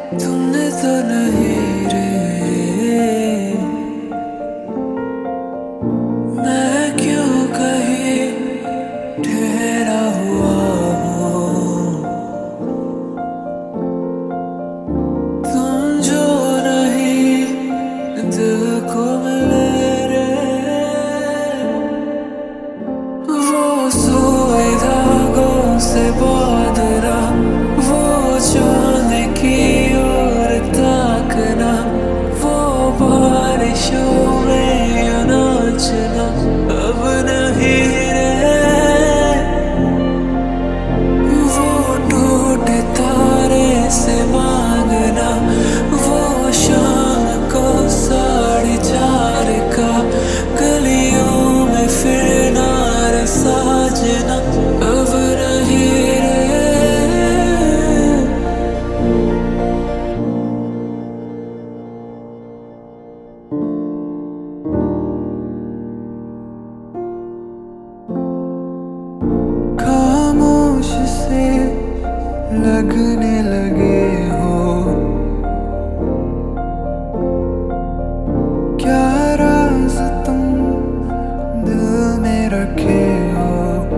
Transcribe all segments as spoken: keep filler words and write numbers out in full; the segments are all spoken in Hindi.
तुमने तो नहीं रे, मैं क्यों कहीं ठहरा हुआ हूँ। तुम जो नहीं दिल को मिले रे, वो सुई धागों से बांधना, वो चांद की ओर ताकना, वो बारिशों में यूं नाचना अब नहीं रे। वो टूटे तारे से मांगना, वो शाम को साढ़े चार का गलियों में फिरना रे साजना अब नहीं रे। खामोश से लगने लगे हो, क्या राज तुम दिल में रखे हो।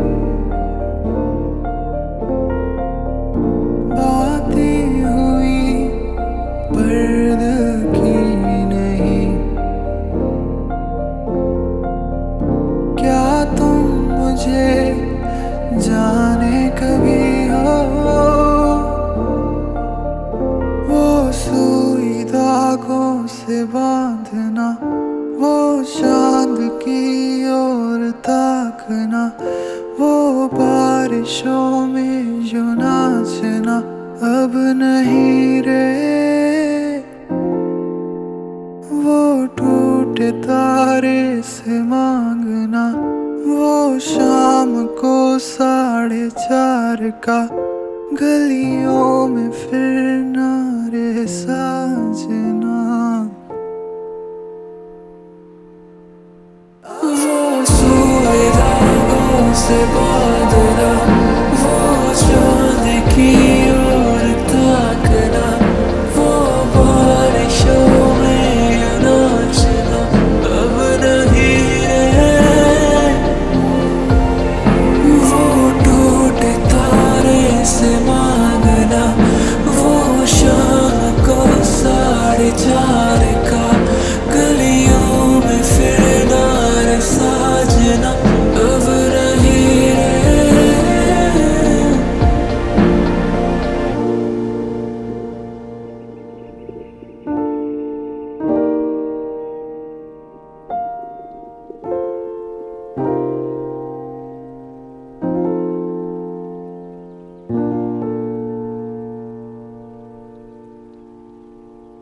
बातें हुई पर दिल की नहीं, क्या तुम मुझे जाने कभी हो। वो सुई धागों से बांधना, वो चांद की ओर ताकना, वो बारिशों में जो नाचना अब नहीं रे। वो टूटे तारे से मांगना, वो शाम को साढ़े चार का गलियों में फिर